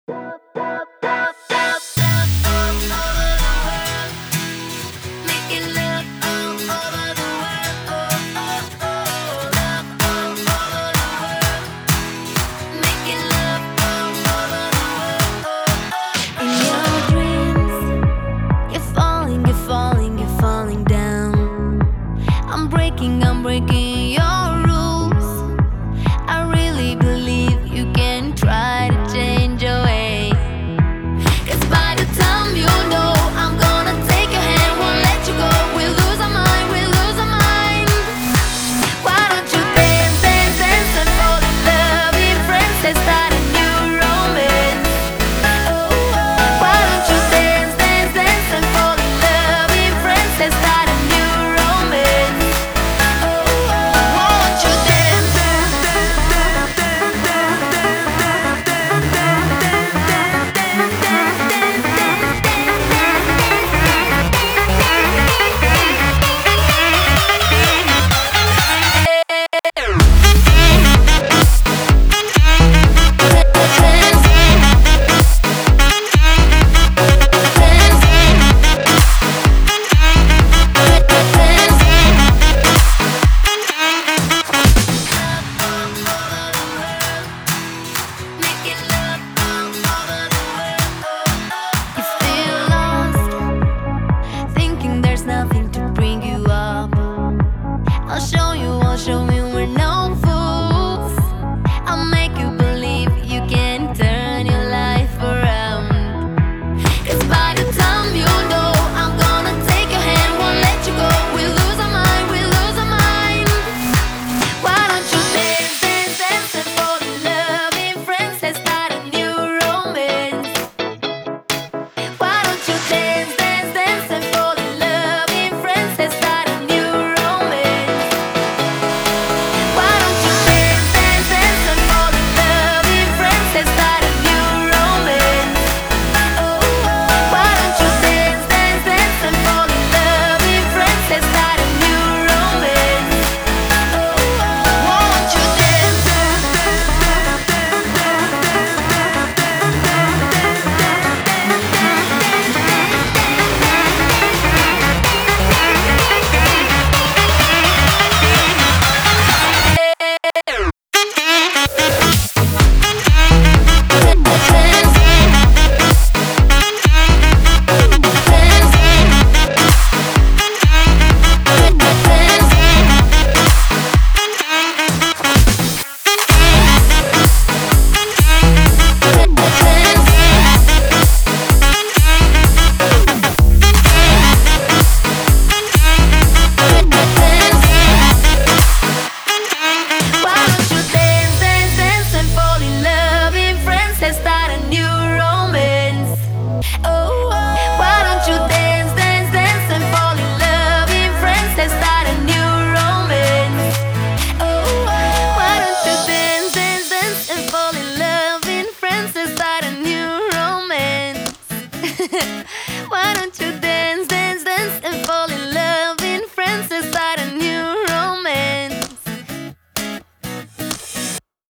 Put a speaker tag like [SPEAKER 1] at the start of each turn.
[SPEAKER 1] I'm breaking your rules. I really believe you can try to change your way. 'Cause by the time you know I'm gonna take your hand, won't let you go. We'll lose our mind, we'll lose our mind. Why don't you dance, dance, dance and fall in love? Be friends, let's start a new romance. Oh, why don't you dance, dance, dance and fall in love? Be friends, let's start a new romance. Won't you dance, dance, dance, dance, dance, dance, dance, dance, dance, nothing to bring you up. I'll show you we're no fools. I'll make you believe you can turn your life around. 'Cause by the time you know I'm gonna take your hand, won't let you go. We'll lose our mind, we'll lose our mind. Why don't you dance, dance, dance and fall in love? Be friends, let's start a new romance. Why don't you dance, dance, dance and fall in love? Be friends, let's start a new romance. Why don't you dance, dance, dance and fall in love? Be friends, let's start a new romance. Oh, why don't you dance, dance, dance and fall in love? Be friends, let's start a new romance. Oh, won't you dance, dance, dance, dance, dance, dance, why don't you dance, dance, dance and fall in love? Be friends, let's start a new romance. Oh, why don't you dance, dance, dance and fall in love? Be friends, let's start a new romance. Oh, why don't you dance, dance, dance and fall in love? Be friends, let's start a new romance.